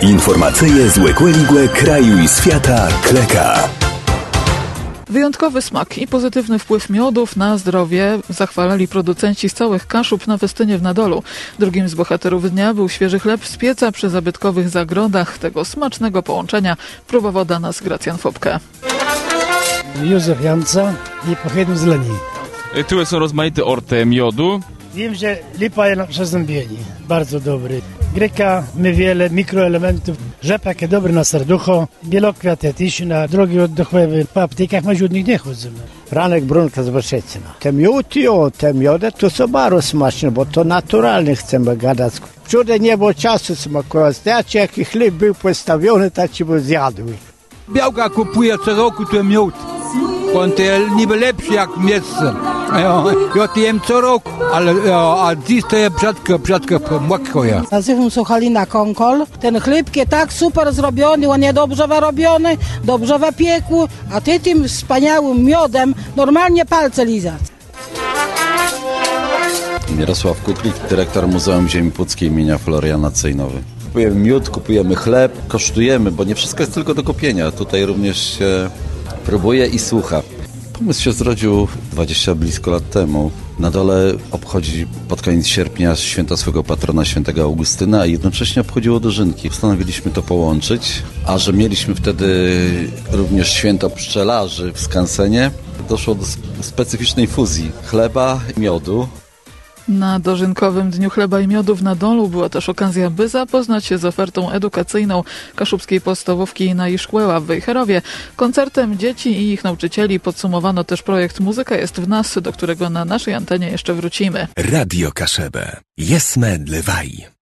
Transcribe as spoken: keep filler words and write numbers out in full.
Informacyje z Łekłe-Ligłe kraju i świata Kleka. Wyjątkowy smak i pozytywny wpływ miodów na zdrowie zachwalali producenci z całych Kaszub na Westynie w Nadolu. Drugim z bohaterów dnia był świeży chleb z pieca przy zabytkowych zagrodach. Tego smacznego połączenia próbował dla nas Gracjan Fopke. Józef Janca i pochodzi z Lenii. Tu są rozmaite orty miodu. Wiem, że lipa jest na przezębienie. Bardzo dobry. Gryka, my wiele mikroelementów. Rzepak jest dobry na serducho. Bielokwiat jest na drogi oddechowe. Po aptekach my od nich nie chodzimy. Ranek Brunka z Boszecina. Te miód, o, te miody to są bardzo smaczne, bo to naturalnie chcemy gadać. Wczoraj nie było czasu smakować. Znaczy, jaki chleb był postawiony, tak ci by zjadły. Białka kupuje co roku ten miód. On jest niby lepszy jak mięso. Ja, ja to jem co roku, ale ja, a dziś to jest rzadko, rzadko mokro. Ja. Nazywam się Halina Konkol. Ten chleb jest tak super zrobiony, on jest dobrze wyrobiony, dobrze wypiekły, a ty tym wspaniałym miodem normalnie palce lizać. Mirosław Kuklik, dyrektor Muzeum Ziemi Puckiej imienia Floriana Cejnowy. Kupujemy miód, kupujemy chleb, kosztujemy, bo nie wszystko jest tylko do kupienia. Tutaj również się próbuje i słucha. Pomysł się zrodził dwadzieścia blisko lat temu. Na dole obchodzi pod koniec sierpnia święto swego patrona świętego Augustyna, a jednocześnie obchodziło dożynki. Postanowiliśmy to połączyć, a że mieliśmy wtedy również święto pszczelarzy w skansenie, doszło do specyficznej fuzji chleba i miodu. Na dożynkowym Dniu Chleba i Miodu w Nadolu była też okazja, by zapoznać się z ofertą edukacyjną Kaszubskiej Podstawówki na Iszkłeła w Wejherowie. Koncertem dzieci i ich nauczycieli podsumowano też projekt Muzyka jest w nas, do którego na naszej antenie jeszcze wrócimy. Radio Kaszebę. Jesme dlewaj.